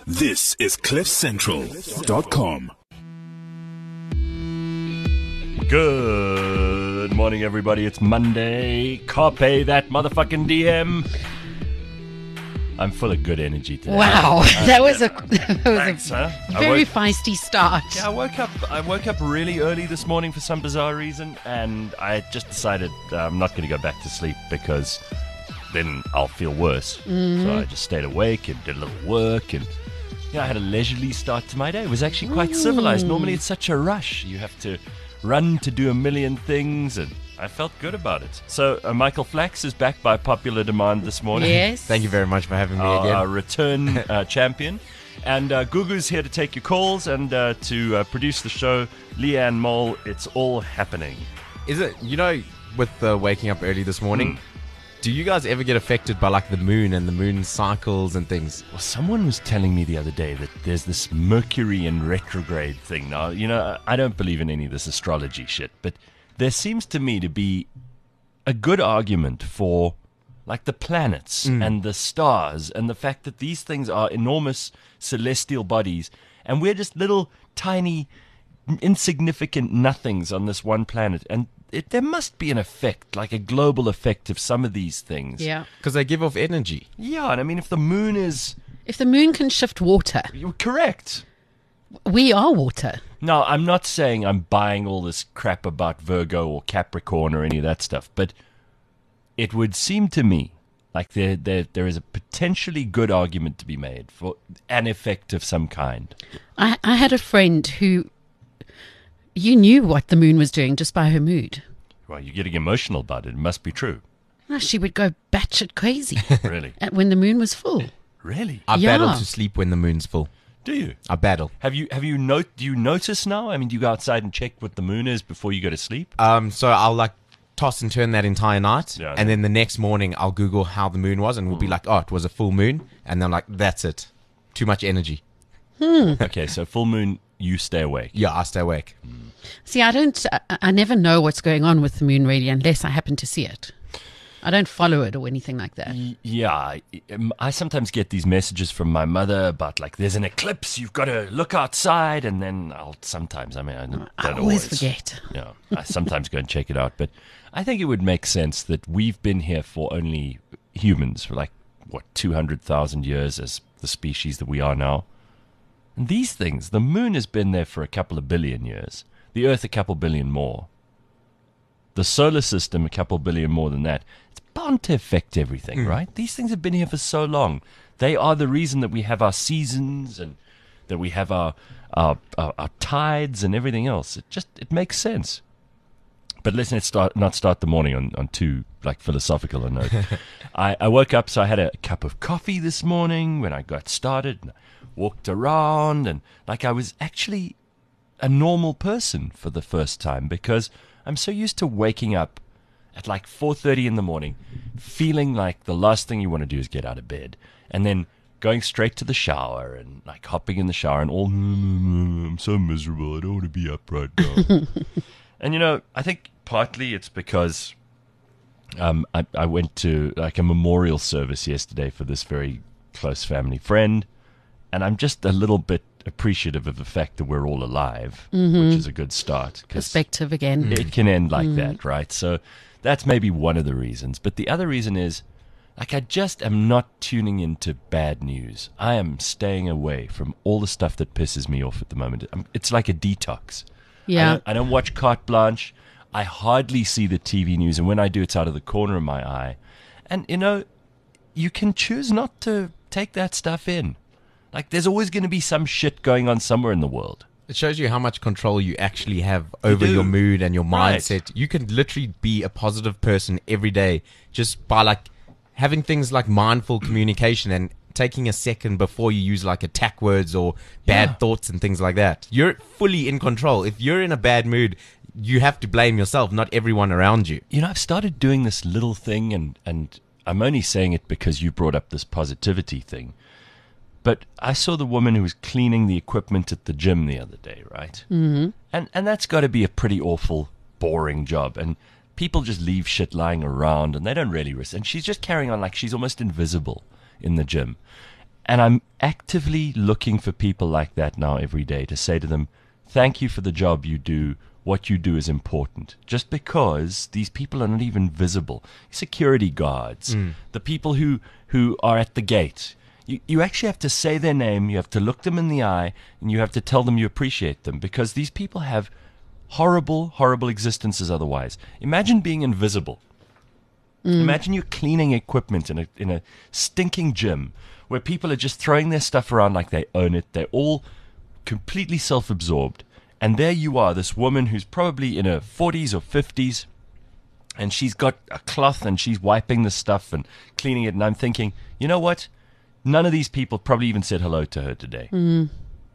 This is CliffCentral.com. Good morning, everybody. It's Monday. Carpe that motherfucking DM. I'm full of good energy today. Wow, that was a Thanks, huh? very feisty start. Yeah, I woke up really early this morning for some bizarre reason, and I just decided I'm not going to go back to sleep because then I'll feel worse. So I just stayed awake and did a little work, and I had a leisurely start to my day. It was actually quite civilized. Normally it's such a rush. You have to run to do a million things, and I felt good about it. So Michael Flax is back by popular demand this morning. Yes. Thank you very much for having me again. Our return champion. And Gugu's here to take your calls and to produce the show. Leanne Mole, it's all happening. Is it, with waking up early this morning, do you guys ever get affected by like the moon and the moon cycles and things? Well, someone was telling me the other day that there's this Mercury in retrograde thing. Now, I don't believe in any of this astrology shit, but there seems to me to be a good argument for like the planets and the stars and the fact that these things are enormous celestial bodies and we're just little tiny insignificant nothings on this one planet, and there must be an effect, like a global effect of some of these things. Yeah. Because they give off energy. Yeah, and I mean, if the moon can shift water, you're correct. we are water. No, I'm not saying I'm buying all this crap about Virgo or Capricorn or any of that stuff, but it would seem to me like there is a potentially good argument to be made for an effect of some kind. I had a friend who, you knew what the moon was doing just by her mood. Well, you're getting emotional about it. It must be true. No, she would go batshit crazy Really? when the moon was full. Really? I Yeah. battle to sleep when the moon's full. Do you? I battle. Do you notice now? I mean, do you go outside and check what the moon is before you go to sleep? So I'll like toss and turn that entire night, Yeah, and then the next morning I'll Google how the moon was, and we'll be like, oh, it was a full moon, and then I'm like, that's it. Too much energy. Okay, so full moon, you stay awake. Yeah, I stay awake. See, I never know what's going on with the moon really unless I happen to see it. I don't follow it or anything like that. Yeah, I sometimes get these messages from my mother about like there's an eclipse, you've got to look outside, and then I don't I always always forget. Yeah, I sometimes go and check it out, but I think it would make sense that we've been here for only humans for 200,000 years as the species that we are now. And these things, the moon has been there for a couple of billion years, the Earth a couple billion more. The solar system, a couple billion more than that. It's bound to affect everything, right? These things have been here for so long. They are the reason that we have our seasons and that we have our tides and everything else. It makes sense. But let's not start the morning on too philosophical a note. I woke up, so I had a cup of coffee this morning when I got started. And I walked around and I was actually a normal person for the first time because I'm so used to waking up at 4:30 in the morning, feeling like the last thing you want to do is get out of bed, and then going straight to the shower and hopping in the shower and all, I'm so miserable, I don't want to be up right now. And I think partly it's because I went to a memorial service yesterday for this very close family friend, and I'm just a little bit appreciative of the fact that we're all alive, which is a good start. Perspective again. It can end like that, right? So that's maybe one of the reasons. But the other reason is, I just am not tuning into bad news. I am staying away from all the stuff that pisses me off at the moment. It's like a detox. Yeah. I don't watch Carte Blanche. I hardly see the TV news, and when I do, it's out of the corner of my eye. And, you can choose not to take that stuff in. There's always going to be some shit going on somewhere in the world. It shows you how much control you actually have over your mood and your mindset. Right. You can literally be a positive person every day just by having things like mindful communication and taking a second before you use attack words or bad thoughts and things like that. You're fully in control. If you're in a bad mood, you have to blame yourself, not everyone around you. I've started doing this little thing, and I'm only saying it because you brought up this positivity thing. But I saw the woman who was cleaning the equipment at the gym the other day, right? Mm-hmm. And that's got to be a pretty awful, boring job. And people just leave shit lying around, and they don't really risk. And she's just carrying on like she's almost invisible in the gym. And I'm actively looking for people like that now every day to say to them, thank you for the job you do. What you do is important. Just because these people are not even visible. Security guards, the people who are at the gate. You actually have to say their name, you have to look them in the eye, and you have to tell them you appreciate them, because these people have horrible, horrible existences otherwise. Imagine being invisible. Imagine you cleaning equipment in a stinking gym where people are just throwing their stuff around like they own it. They're all completely self-absorbed. And there you are, this woman who's probably in her 40s or 50s, and she's got a cloth and she's wiping the stuff and cleaning it. And I'm thinking, you know what? None of these people probably even said hello to her today. And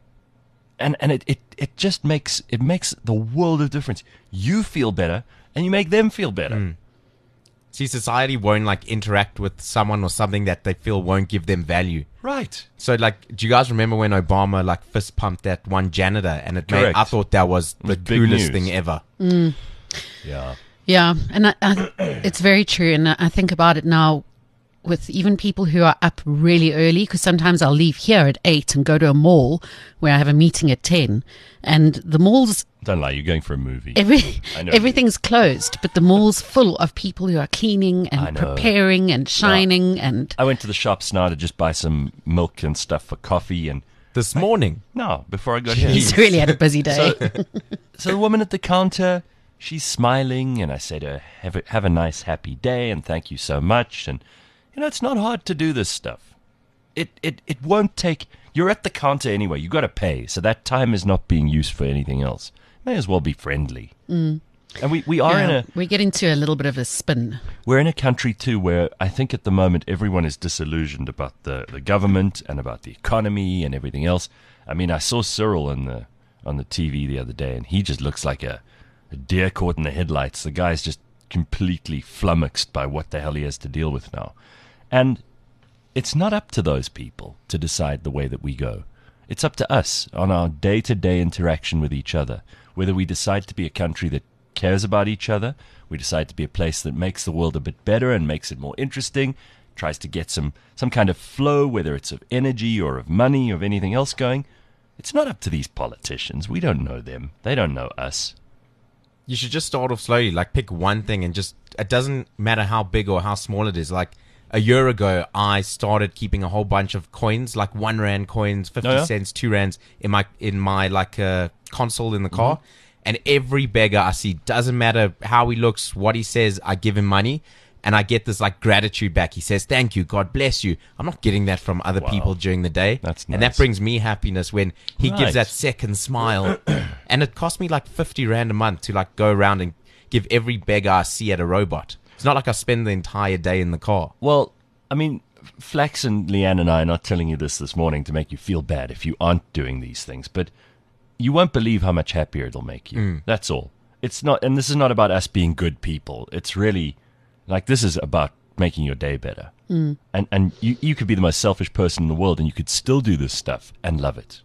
it just makes the world of difference. You feel better, and you make them feel better. See, society won't like interact with someone or something that they feel won't give them value. Right. So, like, do you guys remember when Obama like fist pumped that one janitor, and Correct. I thought that was the big coolest news. thing ever. Yeah. Yeah, and it's very true. And I think about it now with even people who are up really early, because sometimes I'll leave here at 8 and go to a mall where I have a meeting at 10. And the mall's, Don't lie, you're going for a movie. I know. everything's closed, but the mall's full of people who are cleaning I and know. preparing and shining. And I went to the shops now to just buy some milk and stuff for coffee, and This morning, no, before I got here. he's really had a busy day. So the woman at the counter, she's smiling, and I say to her, have a nice, happy day, and thank you so much. And, you know, it's not hard to do this stuff. It won't take... You're at the counter anyway. You got to pay, so that time is not being used for anything else. May as well be friendly. And we are in Yeah, a... we get into a little bit of a spin. We're in a country, too, where I think at the moment everyone is disillusioned about the government and about the economy and everything else. I mean, I saw Cyril on the TV the other day, and he just looks like a deer caught in the headlights. The guy's just completely flummoxed by what the hell he has to deal with now. And it's not up to those people to decide the way that we go. It's up to us on our day-to-day interaction with each other, whether we decide to be a country that cares about each other, we decide to be a place that makes the world a bit better and makes it more interesting, tries to get some kind of flow, whether it's of energy or of money or of anything else going. It's not up to these politicians. We don't know them. They don't know us. you should just start off slowly. Like, pick one thing and just, it doesn't matter how big or how small it is. Like, a year ago, I started keeping a whole bunch of coins, like 1 rand coins, 50 cents, 2 rands in my like console in the car. Mm-hmm. And every beggar I see, doesn't matter how he looks, what he says, I give him money. And I get this like gratitude back. He says, thank you, God bless you. I'm not getting that from other people during the day. That's nice. And that brings me happiness when he gives that second smile. And it cost me like 50 rand a month to like go around and give every beggar I see at a robot. It's not like I spend the entire day in the car. Well, I mean, Flax and Leanne and I are not telling you this morning to make you feel bad if you aren't doing these things, but you won't believe how much happier it'll make you. That's all. It's not, and this is not about us being good people. It's really, like, this is about making your day better. And you could be the most selfish person in the world and you could still do this stuff and love it.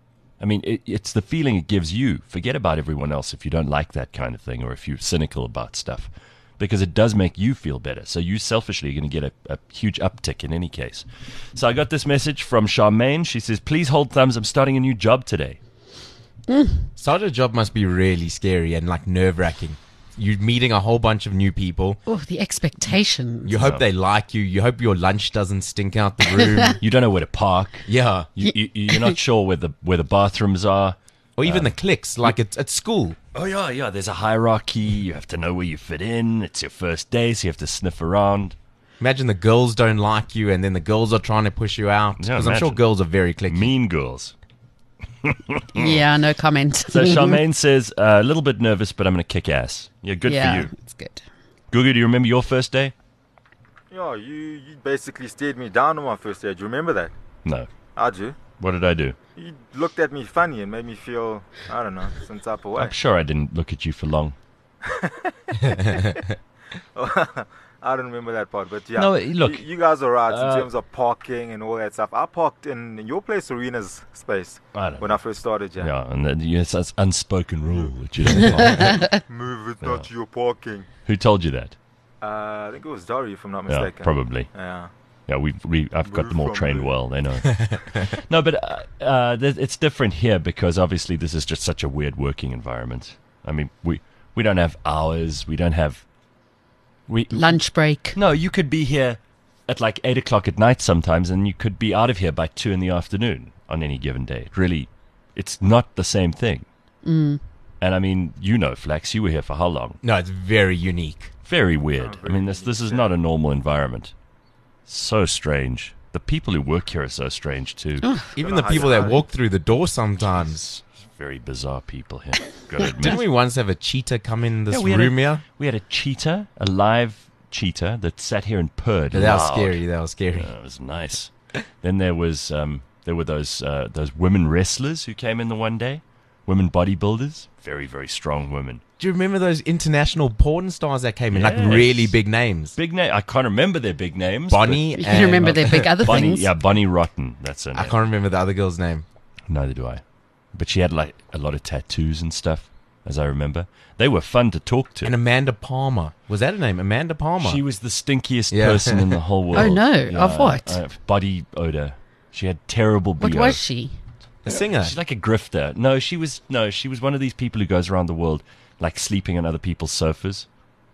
I mean, it's the feeling it gives you. Forget about everyone else if you don't like that kind of thing or if you're cynical about stuff. Because it does make you feel better. So you selfishly are going to get a huge uptick in any case. So I got this message from Charmaine. She says, please hold thumbs. I'm starting a new job today. Starting a job must be really scary and like nerve-wracking. You're meeting a whole bunch of new people. Oh, the expectations. You hope they like you. You hope your lunch doesn't stink out the room. You don't know where to park. Yeah. You're not sure where the bathrooms are. Or even the cliques, like at school. Oh, yeah. There's a hierarchy. You have to know where you fit in. It's your first day, so you have to sniff around. Imagine the girls don't like you, and then the girls are trying to push you out. Yeah, Because I'm sure imagine. girls are very cliquey. Mean girls. Yeah, no comment. So Charmaine says, a little bit nervous, but I'm going to kick ass. Yeah, good yeah, for you. it's good. Gugu, do you remember your first day? Yeah, you basically stared me down on my first day. Do you remember that? No. How'd you? What did I do? You looked at me funny and made me feel, I don't know, some type of way. I'm sure I didn't look at you for long. I don't remember that part, but yeah. No, look, You guys are right in terms of parking and all that stuff. I parked in your place, Arena's space, I don't when know. I first started, yeah. Yeah, and then, it's an unspoken rule that you don't park. Move, it's not your parking. Who told you that? I think it was Dory, if I'm not Yeah, mistaken. probably. Yeah. Yeah, I've got them all From trained the- well. They know. No, but it's different here because obviously this is just such a weird working environment. I mean, we don't have hours. We don't have Lunch break. No, you could be here at like 8 o'clock at night sometimes, and you could be out of here by 2 in the afternoon on any given day. It's not the same thing. And I mean, Flax, you were here for how long? No, it's very unique. Very weird. I mean, this is not a normal environment. So strange. The people who work here are so strange too. Even the people that walk through the door sometimes. Very bizarre people here. Gotta admit. Didn't we once have a cheetah come in this we had room here? We had a cheetah, a live cheetah that sat here and purred. That was loud. scary. That was scary. It was nice. Then there were those women wrestlers who came in the one day, women bodybuilders, very very strong women. Do you remember those international porn stars that came in? Like Yes. really big names. Big name. I can't remember their big names. Bonnie. You and can remember their big other Bonnie, things. yeah, Bonnie Rotten. That's her name. I can't remember the other girl's name. Neither do I. But she had like a lot of tattoos and stuff, as I remember. They were fun to talk to. And Amanda Palmer. Was that her name? Amanda Palmer. She was the stinkiest Yeah. person in the whole world. Oh, no. Of what? Body odor. She had terrible What BO. was she? a singer. She's like a grifter. No, she was one of these people who goes around the world like sleeping on other people's sofas.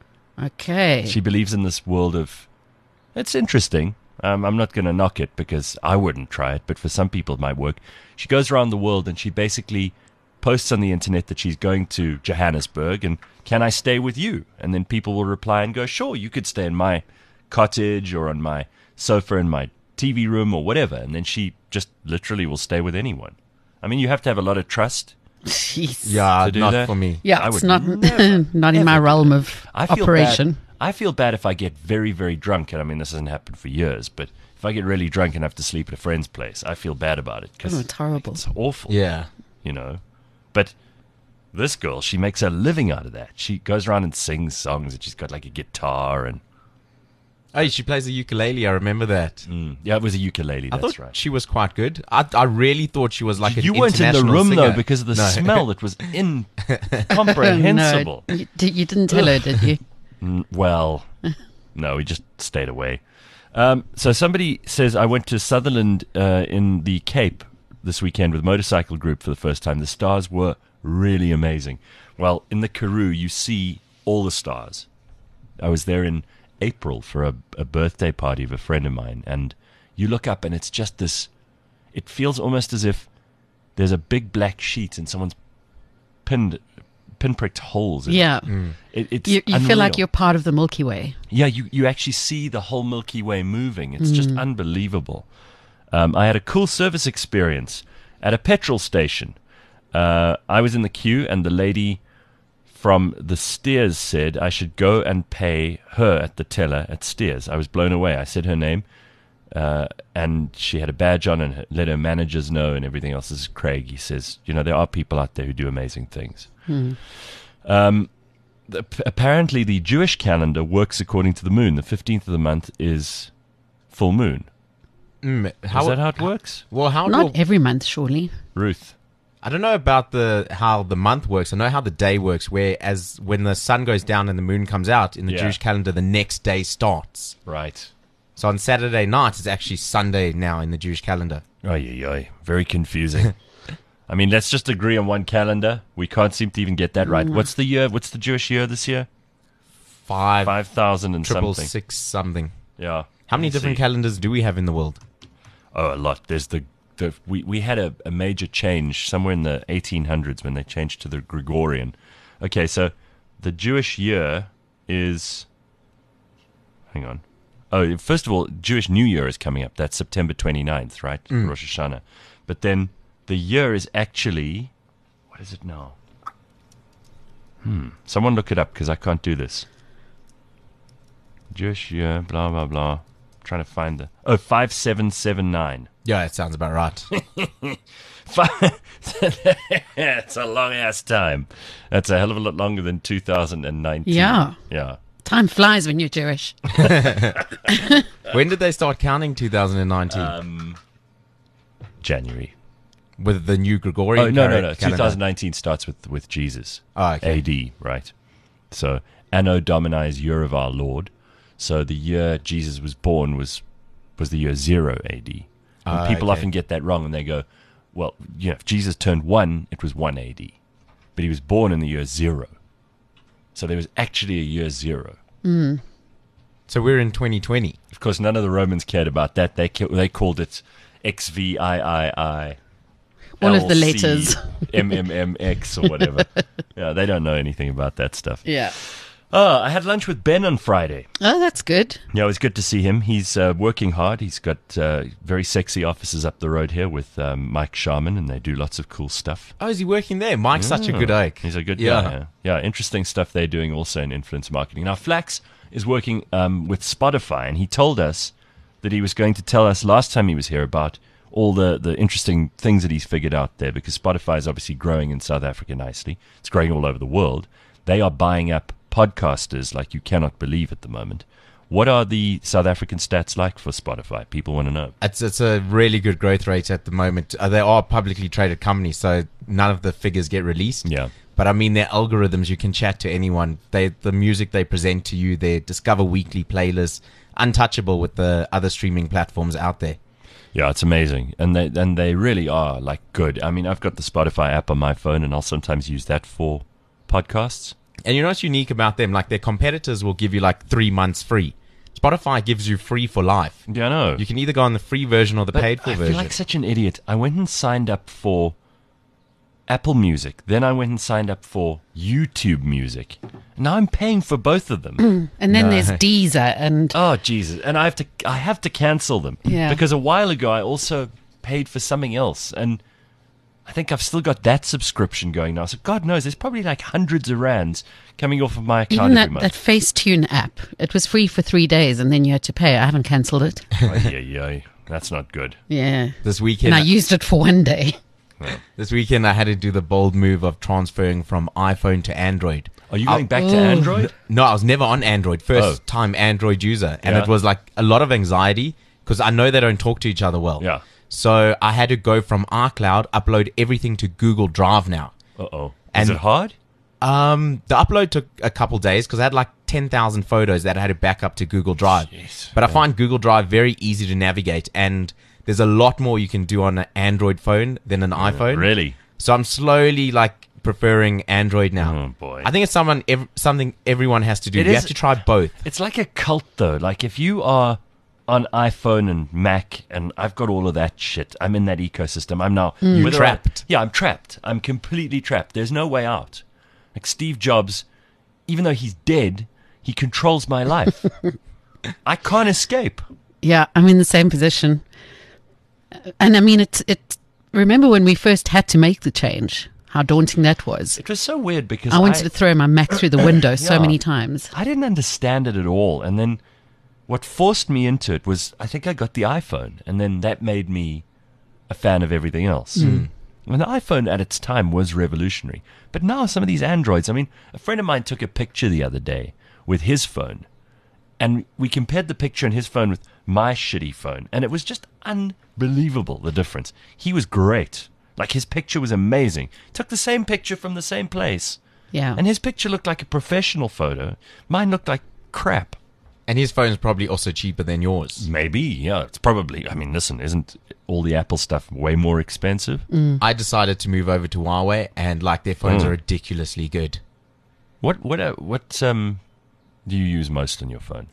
Okay. She believes in this world of. It's interesting. I'm not going to knock it because I wouldn't try it, but for some people it might work. She goes around the world and she basically posts on the internet that she's going to Johannesburg and can I stay with you? And then people will reply and go, sure, you could stay in my cottage or on my sofa in my TV room or whatever. And then she just literally will stay with anyone. I mean, you have to have a lot of trust. Jeez. Yeah, to do not that. for me. Yeah, I it's would not not in my realm of I feel operation. Bad. I feel bad if I get very, very drunk. And I mean, this hasn't happened for years, but if I get really drunk and have to sleep at a friend's place, I feel bad about it because Oh, it's horrible. it's awful. Yeah. But this girl, she makes a living out of that. She goes around and sings songs, and she's got like a guitar and Oh, she plays the ukulele. I remember that. yeah, it was a ukulele. I That's thought right. she was quite good. I really thought she was like an You weren't in the international room singer. though because of the No. smell. It was incomprehensible. No, you didn't tell her, did you? Well, no, we just stayed away. So somebody says, I went to Sutherland in the Cape this weekend with a motorcycle group for the first time. The stars were really amazing. Well, in the Karoo, you see all the stars. I was there in April for a birthday party of a friend of mine, and you look up and it's just this, it feels almost as if there's a big black sheet and someone's pinpricked holes in Yeah. it. It's You feel like unreal. you're part of the Milky Way. Yeah, you actually see the whole Milky Way moving. It's just unbelievable. I had a cool service experience at a petrol station. I was in the queue, and the lady from the Steers said I should go and pay her at the teller at Steers. I was blown away. I said her name, and she had a badge on and let her managers know and everything else. This is Craig. He says, there are people out there who do amazing things. Apparently, the Jewish calendar works according to the moon. The 15th of the month is full moon. Is Is that how it works? Well, how Not do every month, surely. Ruth. I don't know about how the month works. I know how the day works. Whereas when the sun goes down and the moon comes out in the Yeah. Jewish calendar, the next day starts. Right. So on Saturday night, it's actually Sunday now in the Jewish calendar. Oy. Very confusing. I mean, let's just agree on one calendar. We can't seem to even get that right. What's the year? What's the Jewish year this year? 5,000 and triple something. 6 something. Yeah. How many Let's different see. calendars do we have in the world? Oh, a lot. There's we had a major change somewhere in the 1800s when they changed to the Gregorian. Okay, so the Jewish year is. Hang on. Oh, first of all, Jewish New Year is coming up. That's September 29th, right? Rosh Hashanah. But then the year is actually. What is it now? Someone look it up because I can't do this. Jewish year, blah, blah, blah. Trying to find the. Oh, 5779. Yeah, it sounds about right. It's a long ass time. That's a hell of a lot longer than 2019. Yeah. Yeah. Time flies when you're Jewish. When did they start counting 2019? January. With the new Gregorian Oh, no. calendar? 2019 starts with Jesus. Oh, okay. AD, right. So, Anno Domini is year of our Lord. So the year Jesus was born was was the year 0 AD. And people often get that wrong, and they go, well, if Jesus turned 1, it was 1 AD. But he was born in the year 0. So there was actually a year 0. So we're in 2020. Of course, none of the Romans cared about that. They called it XVIII. All of the letters. MMMX or whatever. Yeah, they don't know anything about that stuff. Yeah. I had lunch with Ben on Friday. Oh, that's good. Yeah, it was good to see him. He's working hard. He's got very sexy offices up the road here with Mike Sharman, and they do lots of cool stuff. Oh, is he working there? Mike's such a good oak. He's a good guy. Yeah, interesting stuff they're doing also in influence marketing. Now, Flax is working with Spotify, and he told us that he was going to tell us last time he was here about all the interesting things that he's figured out there, because Spotify is obviously growing in South Africa nicely. It's growing all over the world. They are buying up podcasters like you cannot believe at the moment. What are the South African stats like for Spotify? People want to know. It's a really good growth rate at the moment. They are a publicly traded company, so none of the figures get released. Yeah. But I mean, their algorithms, you can chat to anyone. The music they present to you, their Discover Weekly playlists, untouchable with the other streaming platforms out there. Yeah, it's amazing. And they really are like good. I mean, I've got the Spotify app on my phone, and I'll sometimes use that for podcasts. And you know what's unique about them? Like, their competitors will give you like 3 months free. Spotify gives you free for life. Yeah, I know. You can either go on the free version or the paid for version. I feel like such an idiot. I went and signed up for Apple Music. Then I went and signed up for YouTube Music. Now I'm paying for both of them. And then there's Deezer and Oh, Jesus. And I have to cancel them. Yeah. Because a while ago I also paid for something else. And I think I've still got that subscription going now. So God knows, there's probably like hundreds of rands coming off of my account even every that month. Facetune app. It was free for 3 days and then you had to pay. I haven't cancelled it. Yeah. That's not good. Yeah. This weekend, And I used it for 1 day. I had to do the bold move of transferring from iPhone to Android. Are you going back to Android? No, I was never on Android. First time Android user. And Yeah. it was like a lot of anxiety because I know they don't talk to each other well. Yeah. So I had to go from iCloud, upload everything to Google Drive now. Uh-oh. And- Is it hard? The upload took a couple days because I had like 10,000 photos that I had to back up to Google Drive. Jeez. But I find Google Drive very easy to navigate, and there's a lot more you can do on an Android phone than an iPhone. Really? So I'm slowly like preferring Android now. Oh, boy. I think it's something everyone has to do. It You is- have to try both. It's like a cult, though. Like, if you are on iPhone and Mac, and I've got all of that shit, I'm in that ecosystem. I'm now whether trapped. I'm trapped. I'm completely trapped. There's no way out. Like Steve Jobs, even though he's dead, he controls my life. I can't escape. Yeah, I'm in the same position. And I mean, it's remember when we first had to make the change, how daunting that was. It was so weird because I wanted to throw my Mac through the window so Yeah. many times. I didn't understand it at all. And then what forced me into it was, I think I got the iPhone, and then that made me a fan of everything else. And the iPhone at its time was revolutionary. But now some of these Androids, I mean, a friend of mine took a picture the other day with his phone, and we compared the picture in his phone with my shitty phone, and it was just unbelievable, the difference. He was great. Like, his picture was amazing. Took the same picture from the same place. Yeah. And his picture looked like a professional photo. Mine looked like crap. And his phone's probably also cheaper than yours. Maybe, yeah. It's probably, I mean, listen, isn't all the Apple stuff way more expensive? I decided to move over to Huawei, and like their phones are ridiculously good. What do you use most on your phone?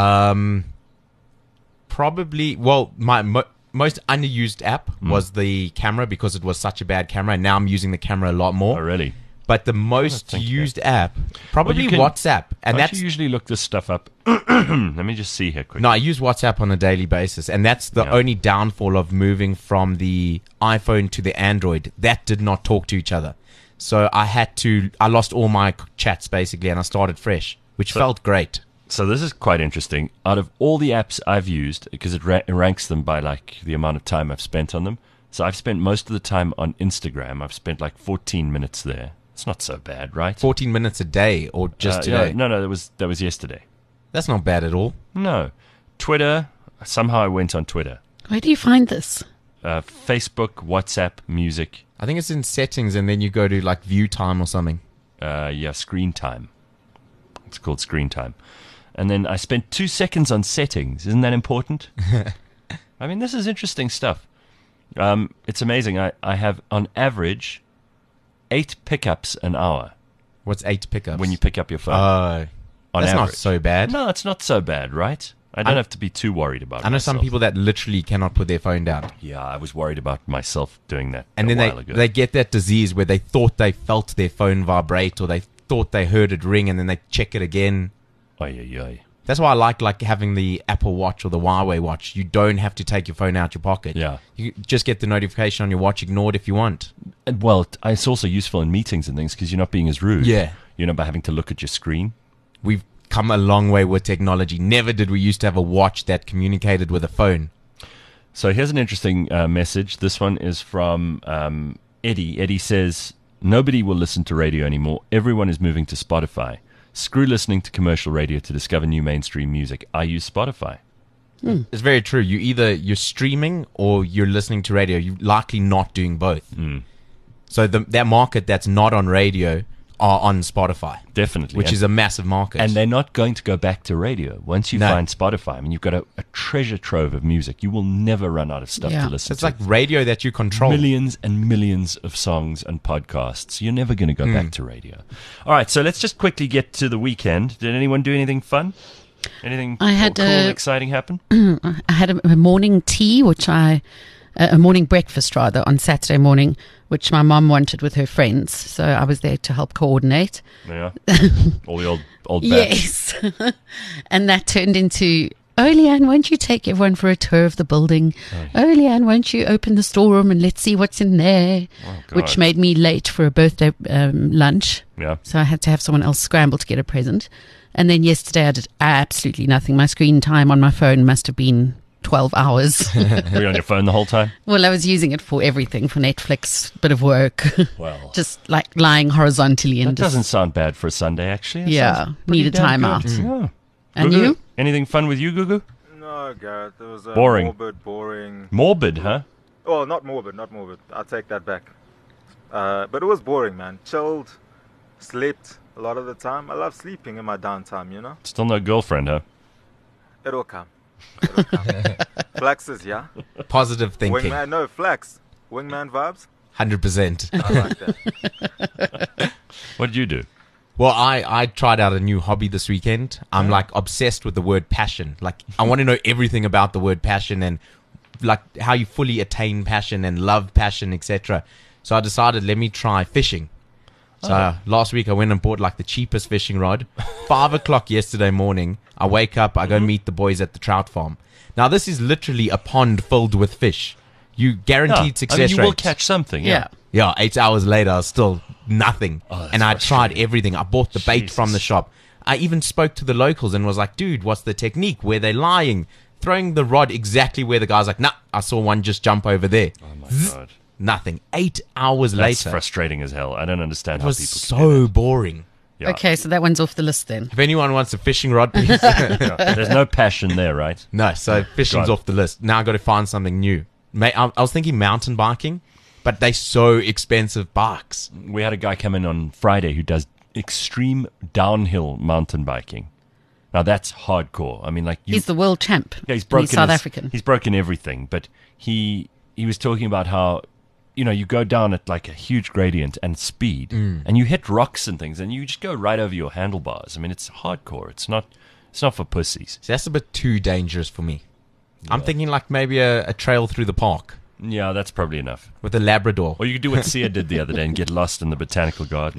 Probably, well, my most underused app was the camera because it was such a bad camera, and now I'm using the camera a lot more. Oh, really? But the most think used app, probably you can- WhatsApp, and I that's usually look this stuff up. Let me just see here quick. no, I use WhatsApp on a daily basis, and that's the Yeah. only downfall of moving from the iPhone to the Android. That did not talk to each other, so I lost all my chats basically, and I started fresh, which felt great. So this is quite interesting. Out of all the apps I've used, because it ranks them by like the amount of time I've spent on them. So I've spent most of the time on Instagram. I've spent like 14 minutes there. It's not so bad, right? 14 minutes a day, or just today? No, that was yesterday. That's not bad at all. No. Twitter, somehow I went on Twitter. Where do you find this? Facebook, WhatsApp, music, I think it's in settings, and then you go to like view time or something. screen time. It's called screen time. And then I spent 2 seconds on settings. Isn't that important? I mean, this is interesting stuff. It's amazing. I have, on average, 8 pickups an hour What's 8 pickups? when you pick up your phone. Oh, on that's not average. so bad. No, it's not so bad, right? I don't have to be too worried about it. I know some people that literally cannot put their phone down. Yeah, I was worried about myself doing that And a then while ago. they get that disease where they thought they felt their phone vibrate or they thought they heard it ring and then they check it again. Oy, oy, oy. That's why I like having the Apple Watch or the Huawei Watch. You don't have to take your phone out your pocket. Yeah. You just get the notification on your watch, ignore it if you want. And, well, it's also useful in meetings and things because you're not being as rude. Yeah. You're not by having to look at your screen. We've come a long way with technology. Never did we used to have a watch that communicated with a phone. So here's an interesting message. This one is from Eddie. Eddie says, nobody will listen to radio anymore. Everyone is moving to Spotify. Screw listening to commercial radio to discover new mainstream music. I use Spotify. It's very true. You're streaming or you're listening to radio. You're likely not doing both. So that market that's not on radio are on Spotify. Definitely. Which is a massive market. And they're not going to go back to radio. Once you No. find Spotify, I mean, you've got a treasure trove of music. You will never run out of stuff Yeah. to listen it's to. like radio that you control. Millions and millions of songs and podcasts. You're never going to go back to radio. All right, so let's just quickly get to the weekend. Did anyone do anything fun? Anything I had, cool, exciting happen? I had a morning tea, a morning breakfast rather, on Saturday morning, which my mum wanted with her friends. So I was there to help coordinate. Yeah. All the old batch. Yes. And that turned into, oh, Leanne, won't you take everyone for a tour of the building? Oh, Leanne, won't you open the storeroom and let's see what's in there? God. Which made me late for a birthday lunch. Yeah. So I had to have someone else scramble to get a present. And then yesterday I did absolutely nothing. My screen time on my phone must have been 12 hours. Were you on your phone the whole time? Well, I was using it for everything, for Netflix, bit of work, Well, just like lying horizontally that and just, doesn't sound bad for a Sunday, actually. That Yeah, sounds pretty need a damn timeout. good. Yeah. And Gugu, you? Anything fun with you, Gugu? No, Gareth. It was Boring. morbid, boring. Morbid, huh? Oh, not morbid. I'll take that back. But it was boring, man. Chilled, slept a lot of the time. I love sleeping in my downtime, you know? Still no girlfriend, huh? It'll come. It'll come. Flaxes, yeah? Positive thinking. Wingman, no, flax. Wingman vibes? 100%. I like that. What did you do? Well, I tried out a new hobby this weekend. I'm like obsessed with the word passion. Like I want to know everything about the word passion and like how you fully attain passion and love passion, etc. So I decided, let me try fishing. So last week I went and bought like the cheapest fishing rod. 5 o'clock yesterday morning, I wake up, I go meet the boys at the trout farm. Now this is literally a pond filled with fish. You guaranteed success I mean, you rates. will catch something, Yeah. Yeah, 8 hours later, I was still nothing. Oh, that's And I tried frustrating. everything. I bought the bait from the Jesus. shop. I even spoke to the locals and was like, dude, what's the technique? Where they lying? Throwing the rod exactly where the guy's like, nah, I saw one just jump over there. Oh, my God. Nothing. 8 hours That's later. frustrating as hell. I don't understand It how was people can do so boring. that. Yeah. Okay, so that one's off the list then. If anyone wants a fishing rod, please. Yeah. There's no passion there, right? No, so fishing's God. off the list. Now I got to find something new. I was thinking mountain biking, but they so expensive bikes. We had a guy come in on Friday who does extreme downhill mountain biking. Now that's hardcore. I mean, like He's the world champ. yeah, he's and broken. He's South his- African. He's broken everything. But he was talking about how you go down at like a huge gradient and speed, and you hit rocks and things, and you just go right over your handlebars. I mean, it's hardcore. It's not for pussies. So that's a bit too dangerous for me. I'm thinking like maybe a trail through the park Yeah, that's probably enough. with a Labrador. Or you could do what Sia did the other day and get lost in the botanical garden.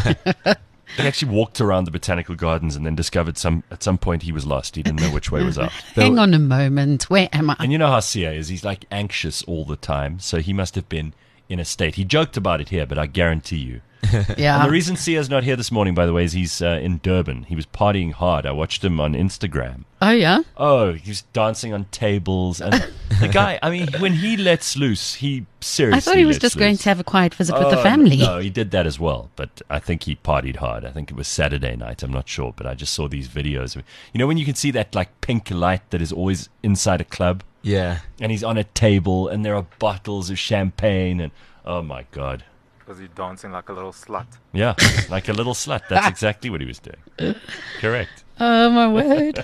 He actually walked around the botanical gardens and then discovered at some point he was lost. He didn't know which way was up. Hang on a moment. Where am I? And you know how Sia is. He's like anxious all the time. So he must have been in a state. He joked about it here, but I guarantee you. Yeah. And the reason Sia's not here this morning, by the way, is he's in Durban. He was partying hard. I watched him on Instagram. Oh, yeah? Oh, he was dancing on tables. And the guy, I mean, when he lets loose, he seriously I thought he was lets just going loose. to have a quiet visit with the Oh, family. No, he did that as well. But I think he partied hard. I think it was Saturday night. I'm not sure. But I just saw these videos. You know, when you can see that like pink light that is always inside a club? Yeah. And he's on a table and there are bottles of champagne. And oh, my God. Was he dancing like a little slut? Yeah, like a little slut. That's exactly what he was doing. Correct. Oh, my word.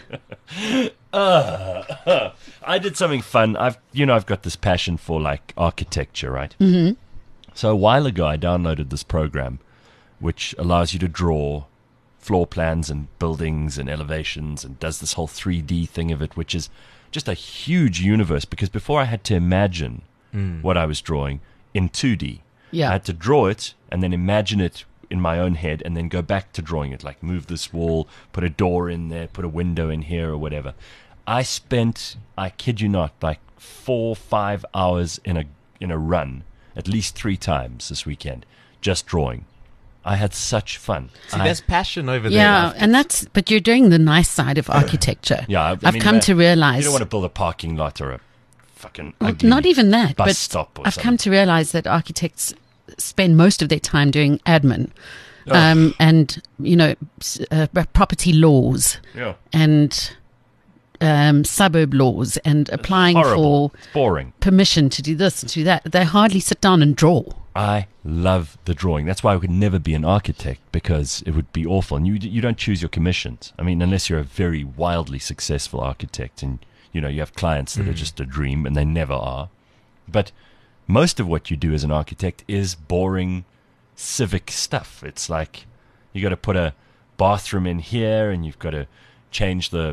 I did something fun. I've got this passion for like architecture, right? Mm-hmm. So a while ago, I downloaded this program, which allows you to draw floor plans and buildings and elevations, and does this whole 3D thing of it, which is just a huge universe. Because before I had to imagine what I was drawing in 2D, Yeah. I had to draw it and then imagine it in my own head, and then go back to drawing it, like move this wall, put a door in there, put a window in here or whatever. I spent, I kid you not, like 4 or 5 hours in a run, at least 3 times this weekend, just drawing. I had such fun. See, there's passion over there. Yeah, and but you're doing the nice side of architecture. Yeah, I've come to realize. You don't want to build a parking lot or a fucking ugly Not even that, bus but stop or I've something. come to realize that architects spend most of their time doing admin, and property laws Yeah. and suburb laws and applying Horrible. for It's boring. permission to do this and do that. They hardly sit down and draw. I love the drawing. That's why I could never be an architect, because it would be awful. And you don't choose your commissions. I mean, unless you're a very wildly successful architect and, you have clients that are just a dream, and they never are. But most of what you do as an architect is boring civic stuff. It's like you got to put a bathroom in here, and you've got to change the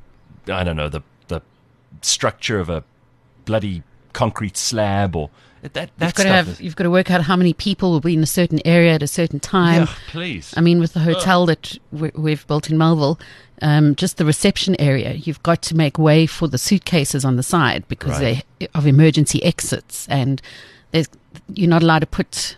structure of a bloody concrete slab, or that You've got to work out how many people will be in a certain area at a certain time. Yeah, please. I mean, with the hotel that we've built in Melville, just the reception area, you've got to make way for the suitcases on the side because Right. they of emergency exits, and you're not allowed to put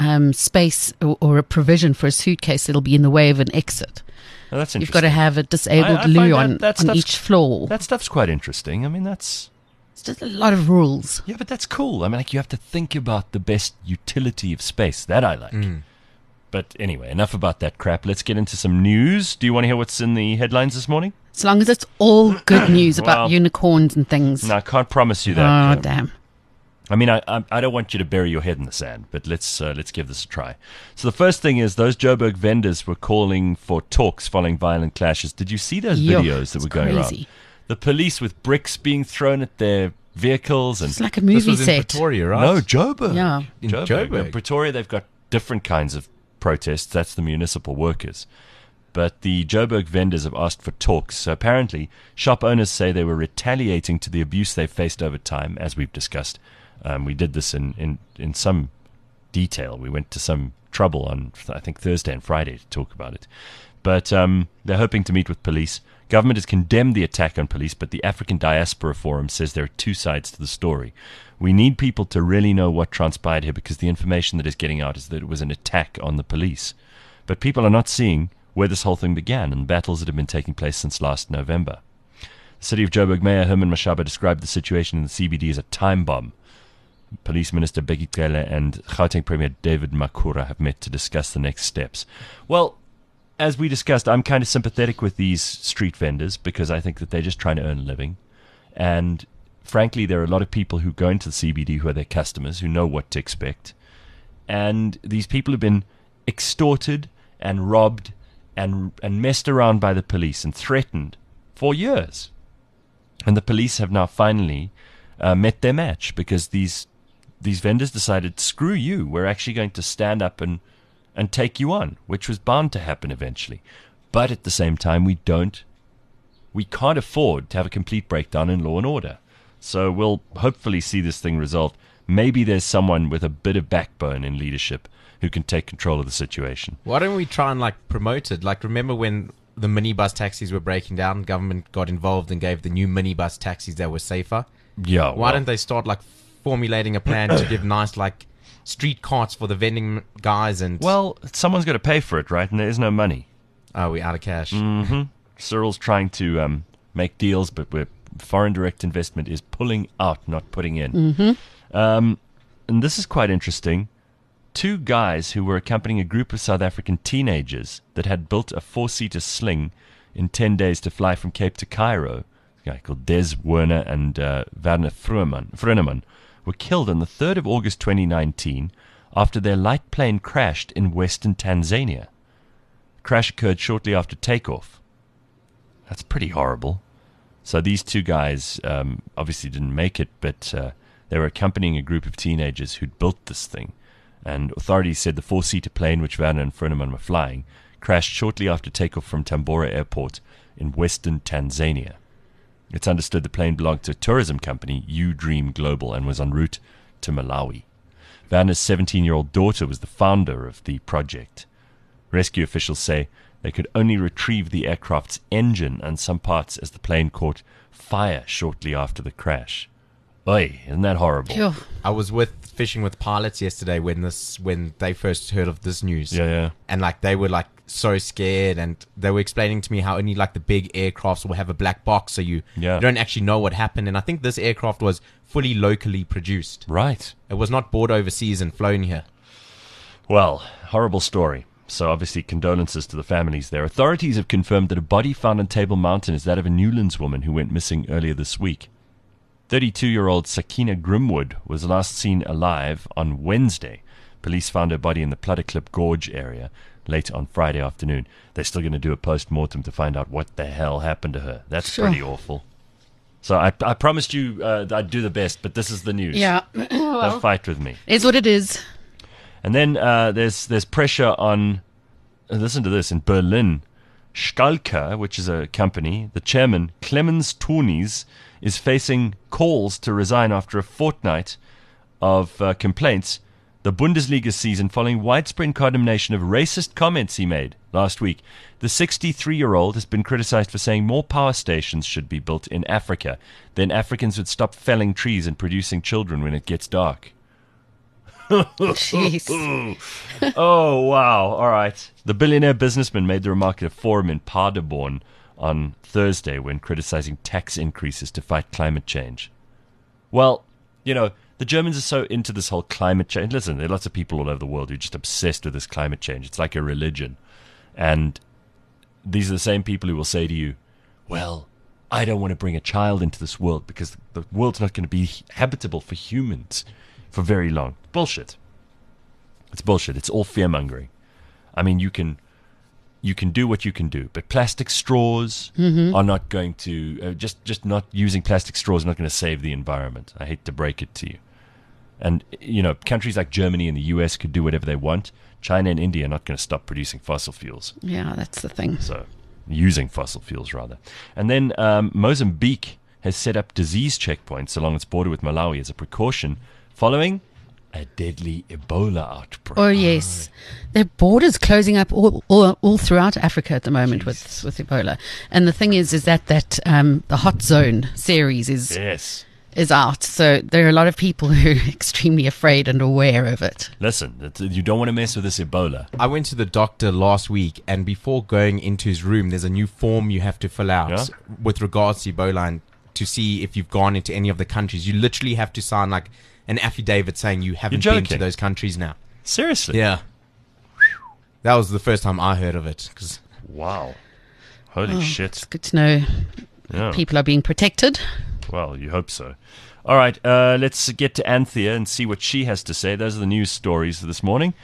space or a provision for a suitcase that'll be in the way of an exit. Well, that's You've got to have a disabled I loo find that on stuff's- each floor. That stuff's quite interesting. I mean, that's... It's just a lot of rules. Yeah, but that's cool. I mean, like, you have to think about the best utility of space. That I like. But anyway, enough about that crap. Let's get into some news. Do you want to hear what's in the headlines this morning? As long as it's all good news about Well, unicorns and things. No, I can't promise you Oh, that. damn. I mean, I don't want you to bury your head in the sand, but let's give this a try. So the first thing is those Joburg vendors were calling for talks following violent clashes. Did you see those Yo, videos that it's were going crazy. around? The police with bricks being thrown at their vehicles, and It's like a This movie was in set. Pretoria, right? no, Joburg. Yeah. In Joburg. Joburg. In Pretoria, they've got different kinds of protests. That's the municipal workers. But the Joburg vendors have asked for talks. So apparently, shop owners say they were retaliating to the abuse they've faced over time, as we've discussed. We did this in some detail. We went to some trouble on, I think, Thursday and Friday to talk about it. But they're hoping to meet with police. Government has condemned the attack on police, but the African Diaspora Forum says there are 2 sides to the story. We need people to really know what transpired here, because the information that is getting out is that it was an attack on the police. But people are not seeing where this whole thing began and battles that have been taking place since last November. The City of Joburg Mayor Herman Mashaba described the situation in the CBD as a time bomb. Police Minister Bheki Cele and Gauteng Premier David Makhura have met to discuss the next steps. Well, as we discussed, I'm kind of sympathetic with these street vendors because I think that they're just trying to earn a living. And frankly, there are a lot of people who go into the CBD who are their customers, who know what to expect. And these people have been extorted and robbed and messed around by the police and threatened for years. And the police have now finally met their match, because these vendors decided, screw you, we're actually going to stand up and take you on, which was bound to happen eventually. But at the same time, we can't afford to have a complete breakdown in law and order. So we'll hopefully see this thing resolved. Maybe there's someone with a bit of backbone in leadership who can take control of the situation. Why don't we try and promote it? Remember when the minibus taxis were breaking down, government got involved and gave the new minibus taxis that were safer? Yeah. Why don't they start formulating a plan to give nice street carts for the vending guys and... Well, someone's got to pay for it, right? And there is no money. Oh, we're out of cash. Cyril's trying to make deals, but foreign direct investment is pulling out, not putting in. And this is quite interesting. 2 guys who were accompanying a group of South African teenagers that had built a 4-seater sling in 10 days to fly from Cape to Cairo, a guy called Des Werner and Werner Fruneman, were killed on the 3rd of August 2019 after their light plane crashed in western Tanzania. The crash occurred shortly after takeoff. That's pretty horrible. So these two guys obviously didn't make it, but they were accompanying a group of teenagers who'd built this thing. And authorities said the 4-seater plane which Werner and Fruneman were flying crashed shortly after takeoff from Tambora Airport in western Tanzania. It's understood the plane belonged to a tourism company, U-Dream Global, and was en route to Malawi. Werner's 17-year-old daughter was the founder of the project. Rescue officials say they could only retrieve the aircraft's engine and some parts as the plane caught fire shortly after the crash. Oi, isn't that horrible? Phew. I was fishing with pilots yesterday when they first heard of this news. Yeah. And like they were like so scared, and they were explaining to me how only like the big aircrafts will have a black box, so you don't actually know what happened. And I think this aircraft was fully locally produced. Right. It was not bought overseas and flown here. Well, horrible story. So obviously condolences to the families there. Authorities have confirmed that a body found on Table Mountain is that of a Newlands woman who went missing earlier this week. 32-year-old Sakina Grimwood was last seen alive on Wednesday. Police found her body in the Plutterklip Gorge area late on Friday afternoon. They're still going to do a post-mortem to find out what the hell happened to her. That's pretty awful. So I promised you I'd do the best, but this is the news. Yeah. Don't fight with me. It's what it is. And then there's pressure on, listen to this, in Berlin. Skalka, which is a company, the chairman, Clemens Toonis, is facing calls to resign after a fortnight of complaints the Bundesliga season following widespread condemnation of racist comments he made last week. The 63-year-old has been criticized for saying more power stations should be built in Africa. Then Africans would stop felling trees and producing children when it gets dark. Jeez. Oh, wow. All right. The billionaire businessman made the remark at a forum in Paderborn on Thursday when criticizing tax increases to fight climate change. Well, you know, the Germans are so into this whole climate change. Listen, there are lots of people all over the world who are just obsessed with this climate change. It's like a religion. And these are the same people who will say to you, well, I don't want to bring a child into this world because the world's not going to be habitable for humans for very long. Bullshit. It's bullshit. It's all fear-mongering. I mean, you can do what you can do, but plastic straws are not going to just not using plastic straws is not going to save the environment. I hate to break it to you. And you know, countries like Germany and the US could do whatever they want. China and India are not going to stop producing fossil fuels. Yeah, that's the thing. So, using fossil fuels rather. And then Mozambique has set up disease checkpoints along its border with Malawi as a precaution following a deadly Ebola outbreak. Oh, yes. Their borders closing up all throughout Africa at the moment with Ebola. And the thing is that the Hot Zone series is out. So there are a lot of people who are extremely afraid and aware of it. Listen, you don't want to mess with this Ebola. I went to the doctor last week, and before going into his room, there's a new form you have to fill out with regards to Ebola and to see if you've gone into any of the countries. You literally have to sign like an affidavit saying you haven't been to those countries now. Seriously? Yeah. That was the first time I heard of it. Wow. Holy shit. It's good to know people are being protected. Well, you hope so. All right, let's get to Anthea and see what she has to say. Those are the news stories for this morning.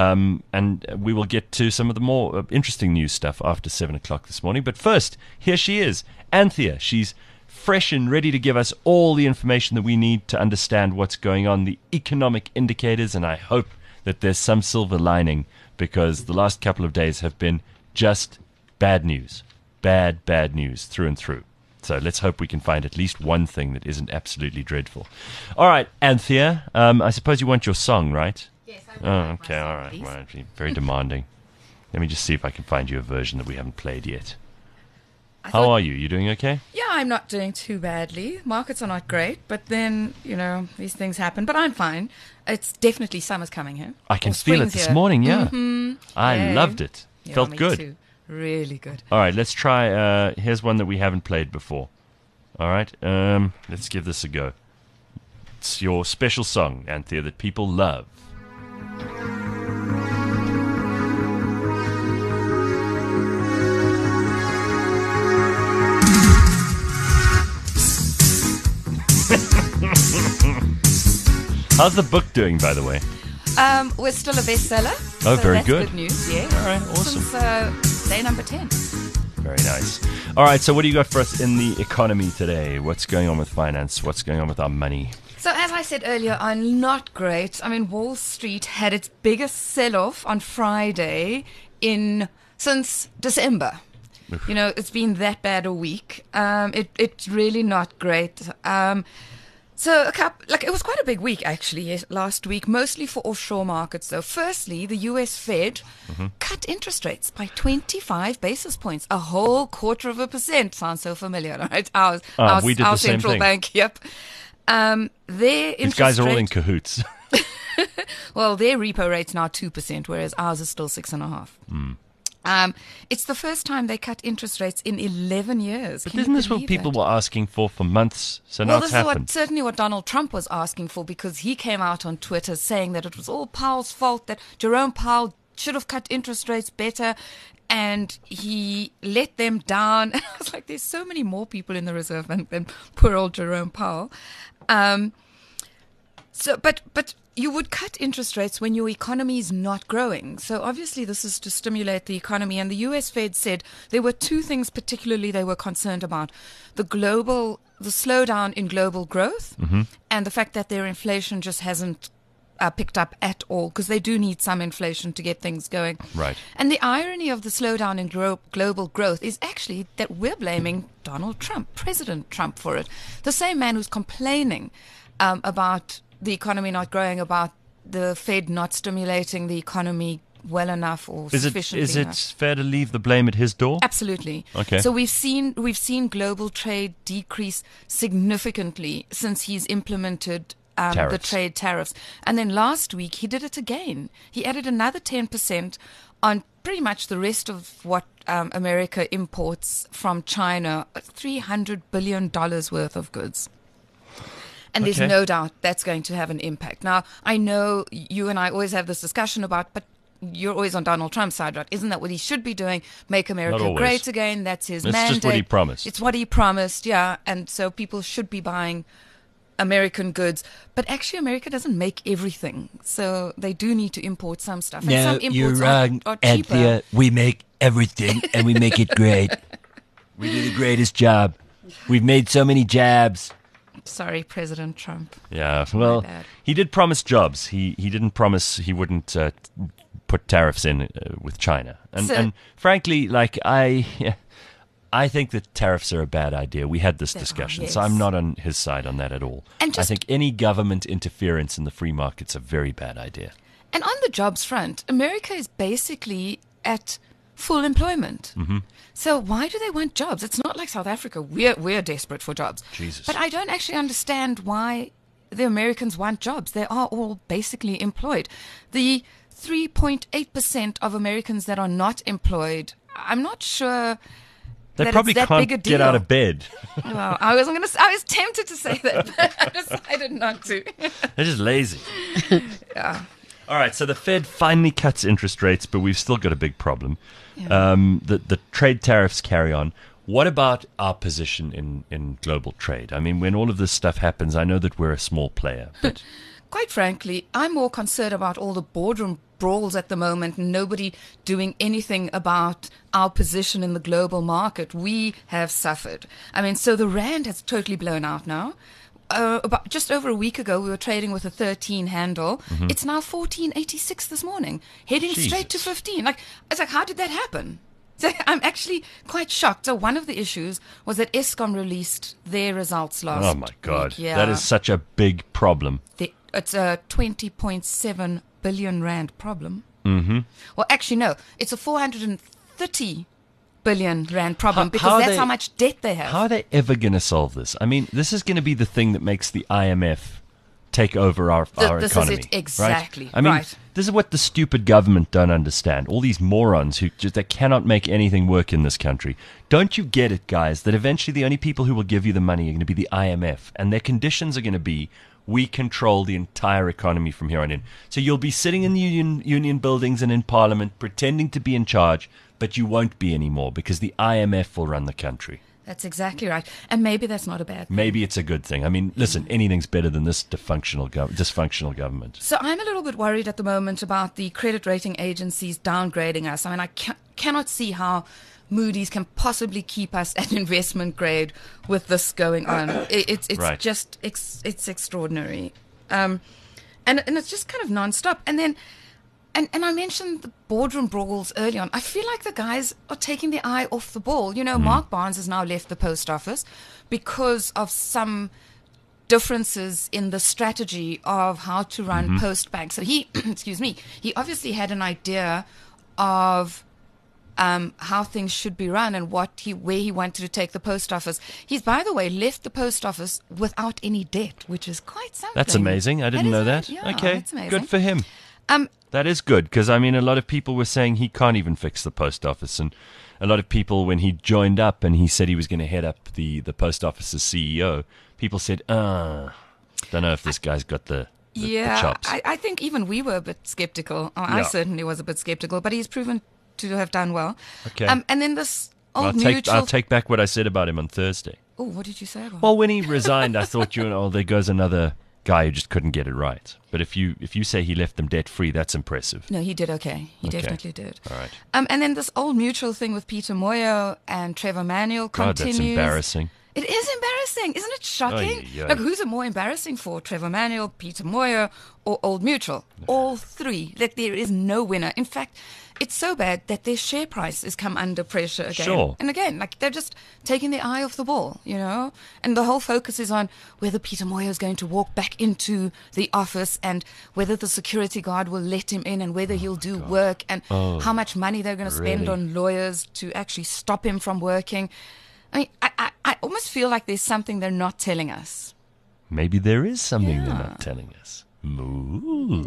And we will get to some of the more interesting news stuff after 7 o'clock this morning. But first, here she is, Anthea. She's fresh and ready to give us all the information that we need to understand what's going on, the economic indicators, and I hope that there's some silver lining, because the last couple of days have been just bad news. Bad news through and through. So let's hope we can find at least one thing that isn't absolutely dreadful. All right, Anthea, I suppose you want your song, right? Yes, I want okay, all right. Well, very demanding. Let me just see if I can find you a version that we haven't played yet. How are you? You doing okay? Yeah, I'm not doing too badly. Markets are not great, but then, you know, these things happen. But I'm fine. It's definitely summer's coming here. I can feel it this morning, yeah. Mm-hmm. I loved it. Yeah, Felt me good. Too. Really good. All right, let's try. Here's one that we haven't played before. All right, let's give this a go. It's your special song, Anthea, that people love. How's the book doing, by the way? We're still a bestseller. Oh, so very that's good. Good news, yeah. All right, awesome. Since day number 10. Very nice. All right, so what do you got for us in the economy today? What's going on with finance? What's going on with our money? So as I said earlier, are not great. I mean, Wall Street had its biggest sell-off on Friday since December. Oof. You know, it's been that bad a week. It's really not great. So it was quite a big week actually last week, mostly for offshore markets though. Firstly, the US Fed cut interest rates by 25 basis points, a whole 0.25%. Sounds so familiar, right? We did our the same central thing. bank, yep. Their These interest guys are all rate- in cahoots. Well, their repo rate's now 2%, whereas ours is still 6.5%. It's the first time they cut interest rates in 11 years. But Can you isn't this what believe people that? were asking for months? So now Well, it's this is happened. certainly what Donald Trump was asking for, because he came out on Twitter saying that it was all Powell's fault, that Jerome Powell should have cut interest rates better, and he let them down. I was like, there's so many more people in the Reserve Bank than poor old Jerome Powell. But you would cut interest rates when your economy is not growing. So obviously this is to stimulate the economy. And the US Fed said there were two things particularly they were concerned about: the slowdown in global growth, and the fact that their inflation just hasn't picked up at all, because they do need some inflation to get things going. Right. And the irony of the slowdown in global growth is actually that we're blaming Donald Trump, President Trump, for it. The same man who's complaining about the economy not growing, about the Fed not stimulating the economy well enough or sufficiently Is enough. it fair to leave the blame at his door? Absolutely. Okay. So we've seen global trade decrease significantly since he's implemented the Tariffs. trade tariffs. And then last week he did it again. He added another 10% on pretty much the rest of what America imports from China, $300 billion worth of goods. And there's Okay. no doubt that's going to have an impact. Now, I know you and I always have this discussion about, but you're always on Donald Trump's side, right? Isn't that what he should be doing? Make America always. great again. That's his It's mandate. just what he promised. It's what he promised, yeah. And so people should be buying American goods. But actually, America doesn't make everything. So they do need to import some stuff. And some imports are cheaper. Anthea. We make everything and we make it great. We do the greatest job. We've made so many jabs. Sorry, President Trump. Yeah, well, bad. he did promise jobs. He didn't promise he wouldn't put tariffs in with China. And frankly, like I think that tariffs are a bad idea. We had this They are, discussion, yes. so I'm not on his side on that at all. And I just- think any government interference in the free market's a very bad idea. And on the jobs front, America is basically at full employment. Mm-hmm. So why do they want jobs? It's not like South Africa. We're desperate for jobs. Jesus. But I don't actually understand why the Americans want jobs. They are all basically employed. The 3.8% of Americans that are not employed, I'm not sure They that probably it's that can't big a get out deal. of bed. Well, I was tempted to say that, but I decided not to. They're just lazy. Yeah. All right, so the Fed finally cuts interest rates, but we've still got a big problem. The trade tariffs carry on. What about our position in global trade? I mean, when all of this stuff happens, I know that we're a small player, but Quite frankly, I'm more concerned about all the boardroom brawls at the moment, and nobody doing anything about our position in the global market. We have suffered. I mean, so the rand has totally blown out now. About just over a week ago, we were trading with a 13 handle. It's now 14.86 this morning, heading straight to Jesus. 15. It's like, how did that happen? So I'm actually quite shocked. So one of the issues was that Eskom released their results last oh my God, week. Yeah. that is such a big problem. It's a 20.7 billion rand problem. Mm-hmm. Well, actually, no. It's a 430 billion rand problem, How because that's they- how much debt they have. How are they ever going to solve this? I mean, this is going to be the thing that makes the IMF take over our This is economy. it, exactly, Right? I mean, right. this is what the stupid government don't understand. All these morons who just they cannot make anything work in this country. Don't you get it, guys, that eventually the only people who will give you the money are going to be the IMF, and their conditions are going to be we control the entire economy from here on in. So you'll be sitting in the union buildings and in Parliament pretending to be in charge, but you won't be anymore because the IMF will run the country. That's exactly right. And maybe that's not a bad thing. Maybe it's a good thing. I mean, listen, anything's better than this dysfunctional government. So I'm a little bit worried at the moment about the credit rating agencies downgrading us. I mean, I cannot see how Moody's can possibly keep us at investment grade with this going on. It's Right. just it's extraordinary, and it's just kind of nonstop. And then, and I mentioned the boardroom brawls early on. I feel like the guys are taking their eye off the ball. You know, Mark Barnes has now left the post office because of some differences in the strategy of how to run Post Bank. So he, excuse me, he obviously had an idea of how things should be run and where he wanted to take the post office. He's, by the way, left the post office without any debt, which is quite something. That's amazing. I didn't know that. Yeah, Okay, that's amazing. good for him. That is good, because, I mean, a lot of people were saying he can't even fix the post office. And a lot of people, when he joined up and he said he was going to head up the post office's CEO, people said, don't know if this guy's got the chops. I think even we were a bit skeptical. I Yeah. certainly was a bit skeptical, but he's proven to have done well. Okay. And then this old mutual... I'll take back what I said about him on Thursday. Oh, what did you say about him? Well, when he resigned, I thought, there goes another guy who just couldn't get it right. But if you say he left them debt-free, that's impressive. No, he did okay. He Okay. definitely did. All right. And then this old mutual thing with Peter Moyo and Trevor Manuel God, continues. that's embarrassing. It is embarrassing. Isn't it shocking? Oy, oy. Like, who's it more embarrassing for? Trevor Manuel, Peter Moyo, or Old Mutual? All three. Like, there is no winner. In fact, it's so bad that their share price has come under pressure again. Sure. And again, like, they're just taking their eye off the ball, you know? And the whole focus is on whether Peter Moyo is going to walk back into the office and whether the security guard will let him in and whether he'll do work and how much money they're going to spend Really? on lawyers to actually stop him from working. I mean, I almost feel like there's something they're not telling us. Maybe there is something they're Yeah. not telling us. Moo.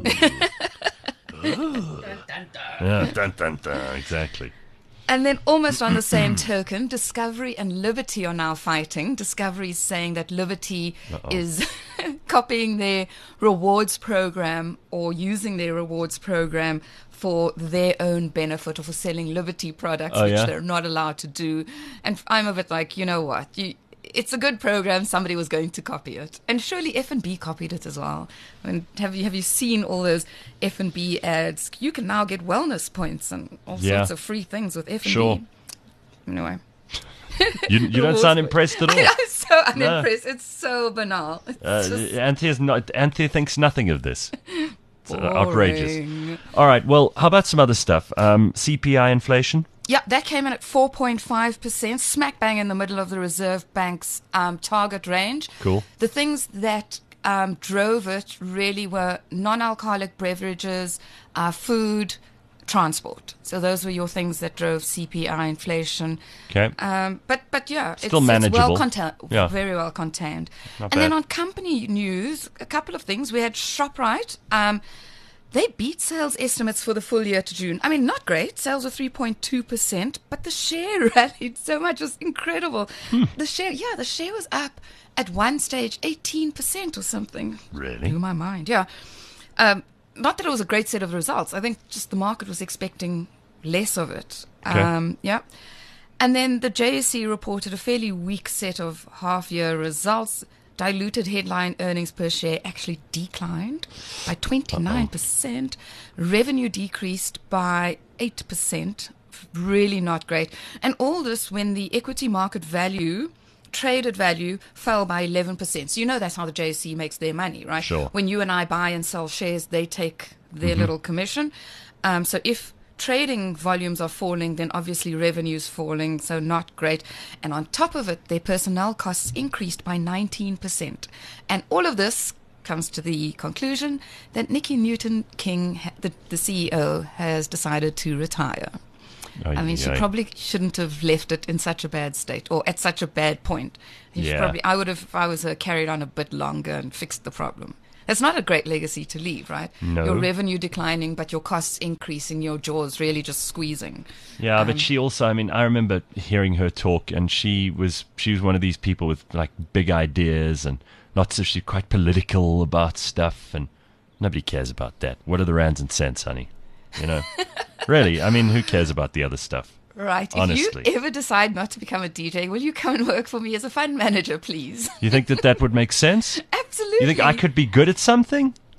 Yeah, dun, dun, dun, exactly. And then almost on the same token, Discovery and Liberty are now fighting. Discovery is saying that Liberty is copying their rewards program or using their rewards program for their own benefit or for selling Liberty products, which they're not allowed to do. And I'm a bit like, you know what? It's a good program. Somebody was going to copy it, and surely F&B copied it as well. I mean, have you seen all those F&B ads? You can now get wellness points and all sorts of free things with F&B. Sure. Anyway, You don't sound impressed at all. I'm so unimpressed. It's so banal. It's just Anthea thinks nothing of this. It's outrageous. boring. All right, well, how about some other stuff? CPI inflation? Yeah, that came in at 4.5%, smack bang in the middle of the Reserve Bank's target range. Cool. The things that drove it really were non-alcoholic beverages, food, transport. So those were your things that drove CPI inflation. Okay. But yeah, Still it's manageable. well contained, Yeah. very well contained. Not And then bad. on company news, a couple of things. We had ShopRite. They beat sales estimates for the full year to June. I mean, not great. Sales were 3.2%, but the share rallied so much. It was incredible. The share was up at one stage 18% or something. Really? Blew my mind. Yeah. Not that it was a great set of results. I think just the market was expecting less of it. Okay. Yeah. And then the JSE reported a fairly weak set of half-year results. Diluted headline earnings per share actually declined by 29%. Revenue decreased by 8%. Really not great. And all this when the equity market value, traded value, fell by 11%. So you know that's how the JSE makes their money, right? Sure. When you and I buy and sell shares, they take their little commission. So if trading volumes are falling, then obviously revenue's falling, so not great. And on top of it, their personnel costs increased by 19%. And all of this comes to the conclusion that Nikki Newton-King, the CEO, has decided to retire. I mean, she probably shouldn't have left it in such a bad state or at such a bad point. I would have, if I was her, carried on a bit longer and fixed the problem. It's not a great legacy to leave, right? No. Your revenue declining, but your costs increasing, your jaws really just squeezing. Yeah, but she also, I mean, I remember hearing her talk, and she was one of these people with like big ideas, and not so she's quite political about stuff, and nobody cares about that. What are the rands and cents, honey? You know, really? I mean, who cares about the other stuff? Right. Honestly. If you ever decide not to become a DJ, will you come and work for me as a fund manager, please? You think that would make sense? Absolutely. You think I could be good at something?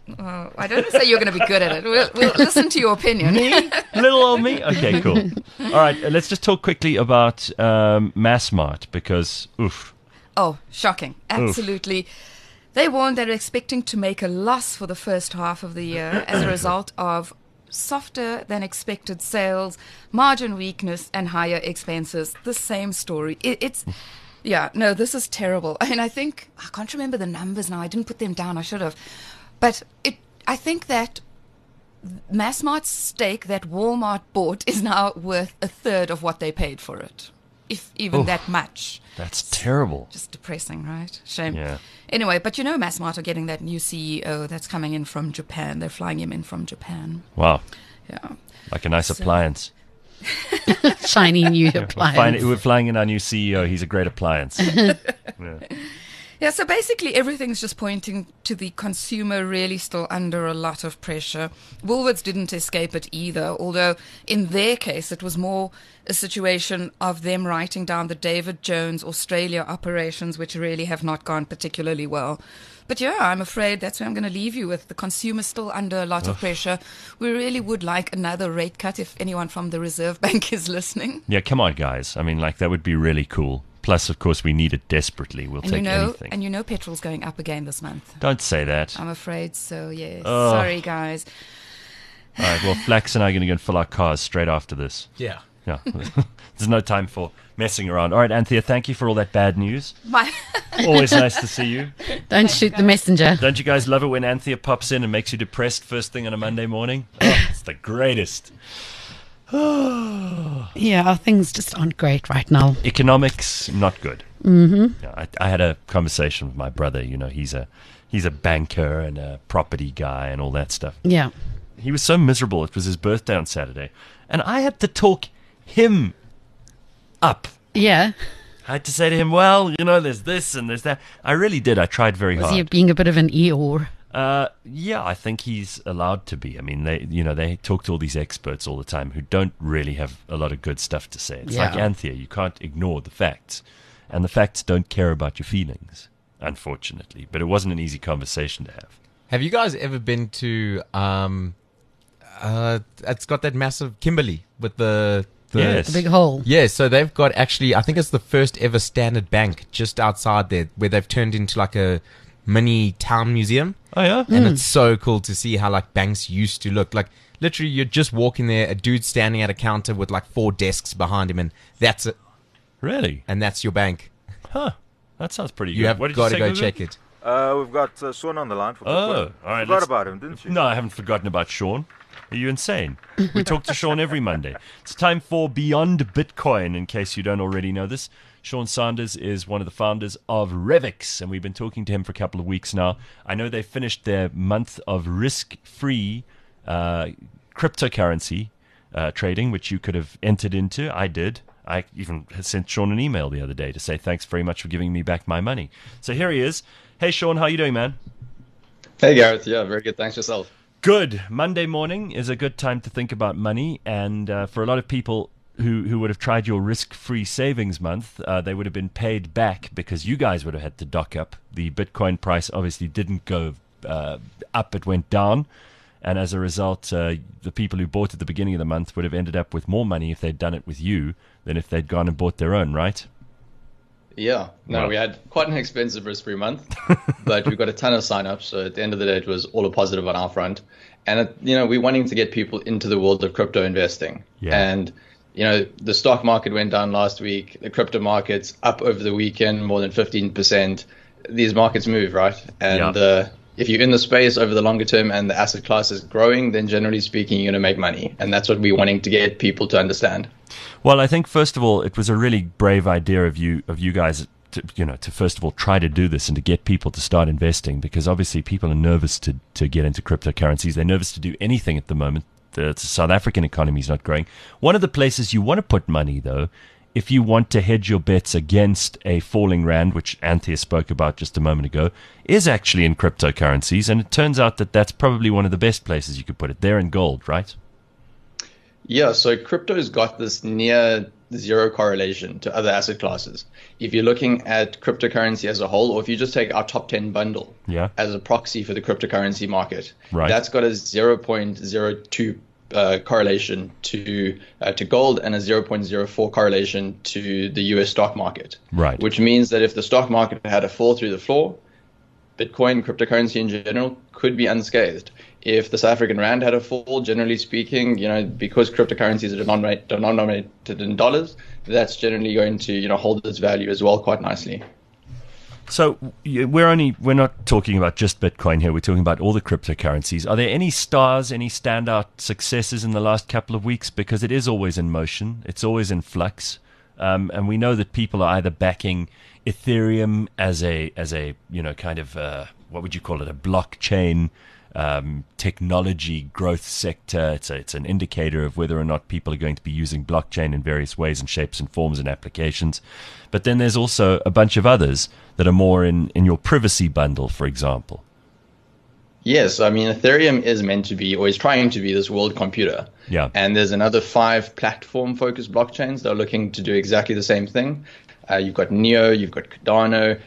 I don't say you're going to be good at it. We'll listen to your opinion. Me? Little old me? Okay, cool. All right, let's just talk quickly about Massmart because, oof. Oh, shocking. Absolutely. They warned they're expecting to make a loss for the first half of the year as a result of softer than expected sales, margin weakness, and higher expenses. The same story. This is terrible. I mean, I can't remember the numbers now. I didn't put them down. I should have. But I think that Massmart's stake that Walmart bought is now worth a third of what they paid for it, if even that much. That's terrible. Just depressing, right? Shame. Yeah. Anyway, but Massmart are getting that new CEO that's coming in from Japan. They're flying him in from Japan. Wow. Yeah. Like a nice appliance. Shiny new appliance. We're flying in our new CEO. He's a great appliance. Yeah, so basically everything's just pointing to the consumer really still under a lot of pressure. Woolworths didn't escape it either, although in their case it was more a situation of them writing down the David Jones Australia operations, which really have not gone particularly well. But yeah, I'm afraid that's where I'm going to leave you with. The consumer still under a lot of pressure. We really would like another rate cut if anyone from the Reserve Bank is listening. Yeah, come on, guys. I mean, that would be really cool. Plus, of course, we need it desperately. We'll take anything. And petrol's going up again this month. Don't say that. I'm afraid so, yes. Oh. Sorry, guys. All right, well, Flax and I are going to go and fill our cars straight after this. Yeah. Yeah. There's no time for messing around. All right, Anthea, thank you for all that bad news. Always nice to see you. Don't shoot the messenger. Don't you guys love it when Anthea pops in and makes you depressed first thing on a Monday morning? Oh, it's the greatest. Yeah, things just aren't great right now. Economics, not good. Mm-hmm. Yeah, I had a conversation with my brother. He's a banker and a property guy and all that stuff. Yeah. He was so miserable. It was his birthday on Saturday. And I had to talk him up. Yeah. I had to say to him, well, there's this and there's that. I really did. I tried very hard. Was he being a bit of an Eeyore? Yeah, I think he's allowed to be. I mean, they talk to all these experts all the time who don't really have a lot of good stuff to say. It's like Anthea, you can't ignore the facts. And the facts don't care about your feelings, unfortunately. But it wasn't an easy conversation to have. Have you guys ever been to, it's got that massive Kimberley with the yes. The big hole. Yeah, so they've got actually, I think it's the first ever Standard Bank just outside there where they've turned into like a mini town museum. Oh, yeah? And it's so cool to see how banks used to look. Like, literally, you're just walking there, a dude standing at a counter with 4 desks behind him, and that's it. Really? And that's your bank. Huh. That sounds pretty good. You have got to go check it. We've got Sean on the line. All right. Forgot about him, didn't you? No, I haven't forgotten about Sean. Are you insane? We talk to Sean every Monday. It's time for Beyond Bitcoin, in case you don't already know this. Sean Sanders is one of the founders of Revix, and we've been talking to him for a couple of weeks now. I know they finished their month of risk-free cryptocurrency trading, which you could have entered into. I did. I even sent Sean an email the other day to say thanks very much for giving me back my money. So here he is. Hey, Sean, how you doing, man? Hey, Gareth. Yeah, very good. Thanks yourself. Good. Monday morning is a good time to think about money, and for a lot of people who would have tried your risk-free savings month, they would have been paid back because you guys would have had to dock up. The Bitcoin price obviously didn't go up, it went down. And as a result, the people who bought at the beginning of the month would have ended up with more money if they'd done it with you than if they'd gone and bought their own, right? Yeah. No, Wow. we had quite an expensive risk-free month, but we got a ton of sign-ups. So at the end of the day, it was all a positive on our front. And, we're wanting to get people into the world of crypto investing. Yeah. And, the stock market went down last week. The crypto market's up over the weekend, more than 15%. These markets move, right? And if you're in the space over the longer term and the asset class is growing, then generally speaking, you're going to make money. And that's what we're wanting to get people to understand. Well, I think, first of all, it was a really brave idea of you guys to first of all try to do this and to get people to start investing, because obviously people are nervous to get into cryptocurrencies. They're nervous to do anything at the moment. The South African economy is not growing. One of the places you want to put money, though, if you want to hedge your bets against a falling rand, which Anthea spoke about just a moment ago, is actually in cryptocurrencies. And it turns out that that's probably one of the best places you could put it. They're in gold, right? Yeah, so crypto's got this near zero correlation to other asset classes. If you're looking at cryptocurrency as a whole, or if you just take our top 10 bundle as a proxy for the cryptocurrency market, that's got a 0.02 correlation to gold and a 0.04 correlation to the US stock market. Right. Which means that if the stock market had a fall through the floor, Bitcoin, cryptocurrency in general, could be unscathed. If the South African rand had a fall, generally speaking, because cryptocurrencies are denominated in dollars, that's generally going to, hold its value as well quite nicely. So we're not talking about just Bitcoin here. We're talking about all the cryptocurrencies. Are there any stars, any standout successes in the last couple of weeks? Because it is always in motion. It's always in flux. And we know that people are either backing Ethereum as a kind of what would you call it, a blockchain technology growth sector. It's an indicator of whether or not people are going to be using blockchain in various ways and shapes and forms and applications. But then there's also a bunch of others that are more in your privacy bundle, for example. Yes, I mean, Ethereum is meant to be, or is trying to be, this world computer. Yeah. And there's another 5 platform-focused blockchains that are looking to do exactly the same thing. You've got Neo, you've got Cardano,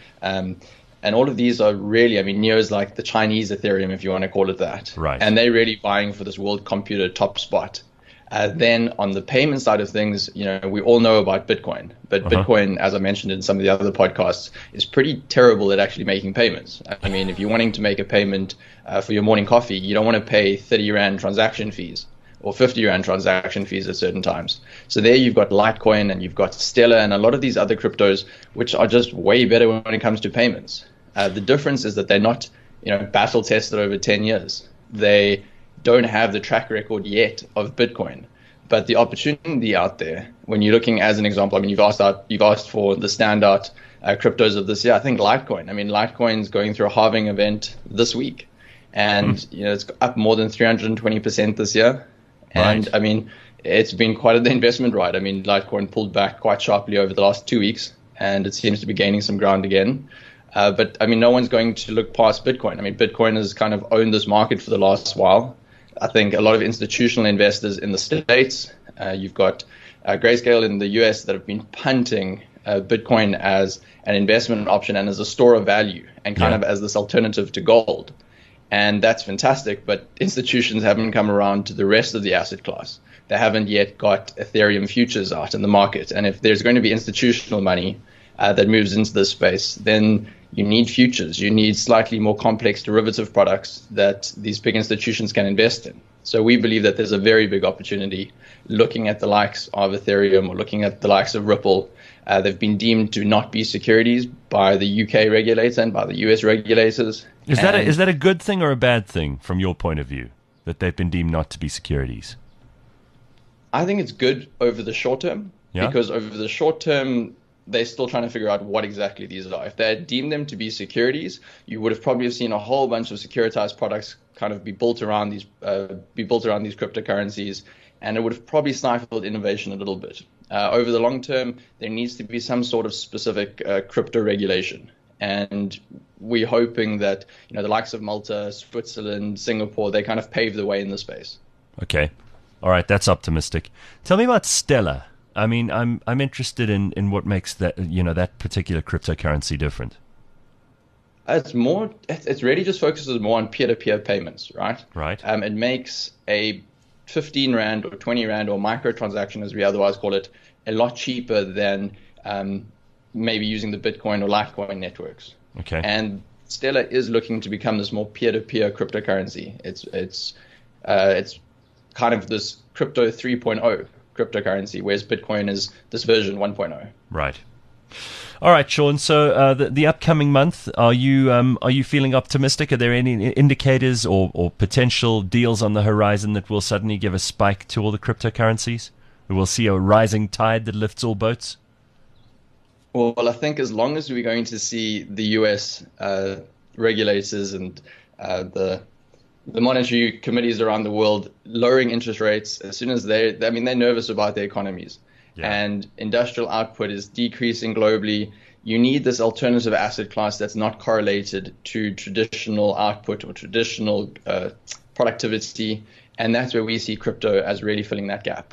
and all of these are really, Neo is like the Chinese Ethereum, if you want to call it that. Right. And they're really vying for this world computer top spot. Then on the payment side of things, we all know about Bitcoin. But Bitcoin, as I mentioned in some of the other podcasts, is pretty terrible at actually making payments. If you're wanting to make a payment for your morning coffee, you don't want to pay 30 Rand transaction fees or 50 Rand transaction fees at certain times. So there you've got Litecoin and you've got Stellar and a lot of these other cryptos, which are just way better when it comes to payments. The difference is that they're not, battle tested over 10 years. They don't have the track record yet of Bitcoin. But the opportunity out there, when you're looking as an example, you've asked for the standout cryptos of this year. I think Litecoin. Litecoin's going through a halving event this week. And, it's up more than 320% this year. And, Right. It's been quite an investment ride. Litecoin pulled back quite sharply over the last 2 weeks, and it seems to be gaining some ground again. But no one's going to look past Bitcoin. Bitcoin has kind of owned this market for the last while. I think a lot of institutional investors in the States, you've got Grayscale in the US that have been punting Bitcoin as an investment option and as a store of value and kind of as this alternative to gold. And that's fantastic, but institutions haven't come around to the rest of the asset class. They haven't yet got Ethereum futures out in the market. And if there's going to be institutional money that moves into this space, then you need futures. You need slightly more complex derivative products that these big institutions can invest in. So we believe that there's a very big opportunity looking at the likes of Ethereum or looking at the likes of Ripple. They've been deemed to not be securities by the UK regulator and by the US regulators. Is that a good thing or a bad thing from your point of view, that they've been deemed not to be securities? I think it's good over the short term, because over the short term, they're still trying to figure out what exactly these are. If they had deemed them to be securities, you would have probably seen a whole bunch of securitized products kind of be built around these cryptocurrencies, and it would have probably stifled innovation a little bit. Over the long term, there needs to be some sort of specific crypto regulation, and we're hoping that the likes of Malta, Switzerland, Singapore, they kind of pave the way in the space. Okay, all right, that's optimistic. Tell me about Stellar. I'm interested in what makes that that particular cryptocurrency different. It really just focuses more on peer-to-peer payments, right? Right. It makes a 15 Rand or 20 Rand or microtransaction, as we otherwise call it, a lot cheaper than maybe using the Bitcoin or Litecoin networks. Okay. And Stellar is looking to become this more peer-to-peer cryptocurrency. It's kind of this crypto 3.0 cryptocurrency, whereas Bitcoin is this version 1.0. Right. All right, Sean. So the upcoming month, are you feeling optimistic? Are there any indicators or potential deals on the horizon that will suddenly give a spike to all the cryptocurrencies? We'll see a rising tide that lifts all boats? Well, I think as long as we're going to see the US regulators and the monetary committees around the world lowering interest rates, as soon as they're nervous about their economies. Yeah. And industrial output is decreasing globally. You need this alternative asset class that's not correlated to traditional output or traditional productivity. And that's where we see crypto as really filling that gap.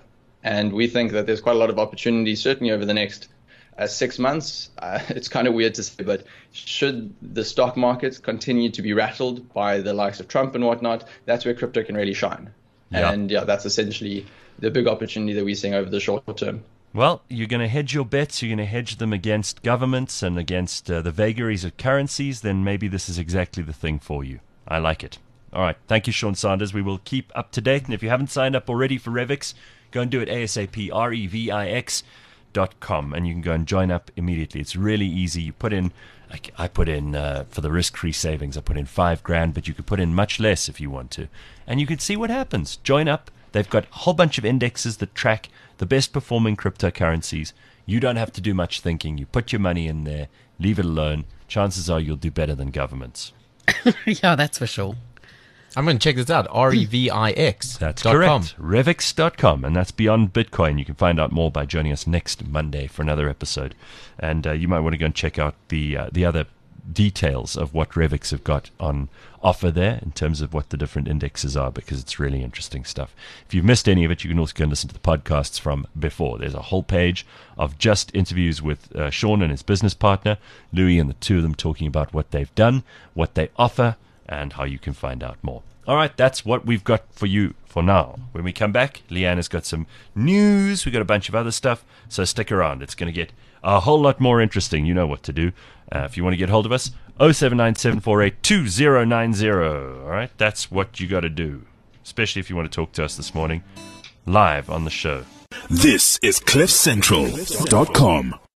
And we think that there's quite a lot of opportunity, certainly over the next 6 months. It's kind of weird to say, but should the stock markets continue to be rattled by the likes of Trump and whatnot, that's where crypto can really shine. Yeah. And that's essentially the big opportunity that we're seeing over the short term. Well, you're going to hedge your bets, you're going to hedge them against governments and against the vagaries of currencies, then maybe this is exactly the thing for you. I like it. All right. Thank you, Sean Sanders. We will keep up to date. And if you haven't signed up already for Revix, go and do it ASAP, REVIX.com, and you can go and join up immediately. It's really easy. You put in, like I put in for the risk-free savings, I put in $5,000, but you could put in much less if you want to. And you can see what happens. Join up. They've got a whole bunch of indexes that track the best performing cryptocurrencies. You don't have to do much thinking. You put your money in there, leave it alone. Chances are you'll do better than governments. Yeah, that's for sure. I'm going to check this out. REVIX. That's correct. Revix.com, and that's beyond Bitcoin. You can find out more by joining us next Monday for another episode. And you might want to go and check out the other details of what Revix have got on offer there in terms of what the different indexes are, because it's really interesting stuff. If you've missed any of it, you can also go and listen to the podcasts from before. There's a whole page of just interviews with Sean and his business partner, Louis, and the two of them talking about what they've done, what they offer, and how you can find out more. All right, that's what we've got for you for now. When we come back, Leanne's got some news. We've got a bunch of other stuff, so stick around. It's going to get a whole lot more interesting. You know what to do. If you want to get hold of us, 0797482090. All right, that's what you got to do, especially if you want to talk to us this morning live on the show. This is CliffCentral.com.